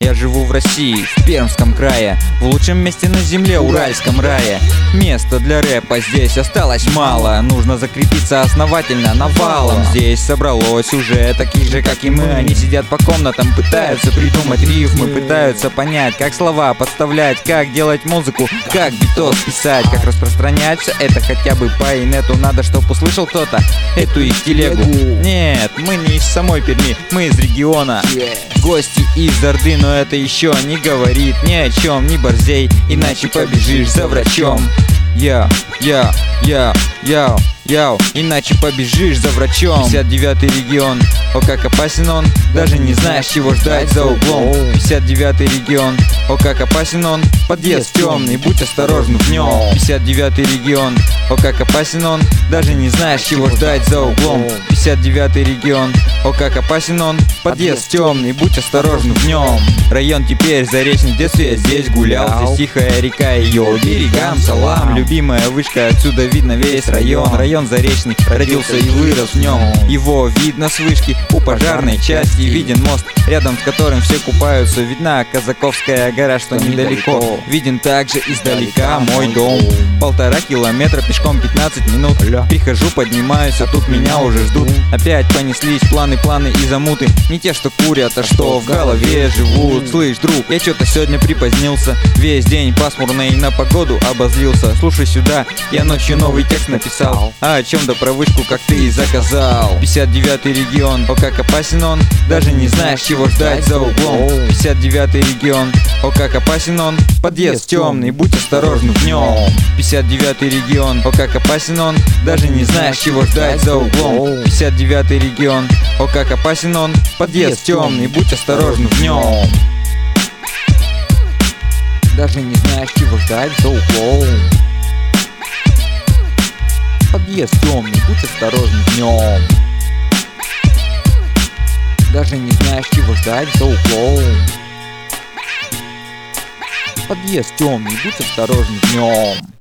Я живу в России, в Пермском крае, в лучшем месте на земле, Уральском рае. Места для рэпа здесь осталось мало, нужно закрепиться основательно навалом. Здесь собралось уже таких же, как и мы. Они сидят по комнатам, пытаются придумать рифмы, пытаются понять, как слова подставлять, как делать музыку, как битос писать, как распространять все это хотя бы по инету. Надо, чтоб услышал кто-то эту их телегу. Нет, мы не из самой Перми, мы из региона. Гости из Орды, но это еще не говорит ни о чем, не борзей, иначе побежишь за врачом. Яу, иначе побежишь за врачом. 59-й регион, о как опасен он, даже не знаешь, чего ждать за углом. 59-й регион, о как опасен он, подъезд темный, будь осторожен в нем. 59-й регион, о как опасен он, даже не знаешь, чего ждать за углом. 59-й регион, о как опасен он, подъезд темный, будь осторожен в нем. Район теперь заречный, в детстве я здесь гулял. Здесь тихая река, ее берегам салам. Любимая вышка, отсюда видно весь район. Район заречный, родился и вырос в нем. Его видно с вышки, у пожарной части. Виден мост, рядом с которым все купаются. Видна Казаковская гора, что недалеко. Виден также издалека мой дом. 1,5 километра, пешком 15 минут. Прихожу, поднимаюсь, а тут меня уже ждут. Опять понеслись планы и замуты. Не те, что курят, а что в голове живут. Слышь, друг, я что-то сегодня припозднился. Весь день пасмурный, на погоду обозлился. Слушай сюда, я ночью новый текст написал. А о чем да про вышку, как ты и заказал. 59-й регион, о как опасен он, даже не знаешь, чего ждать за углом. 59-й регион, о как опасен он, подъезд темный, будь осторожен в нем. 59-й регион, о как опасен он, даже не знаешь, чего ждать за углом. 59-й регион, о как опасен он, подъезд темный, будь осторожен в нем. Даже не знаешь, чего ждать за углом. Подъезд темный, будь осторожен в нем. Даже не знаешь, чего ждать за углом. Подъезд темный, будь осторожен в нем.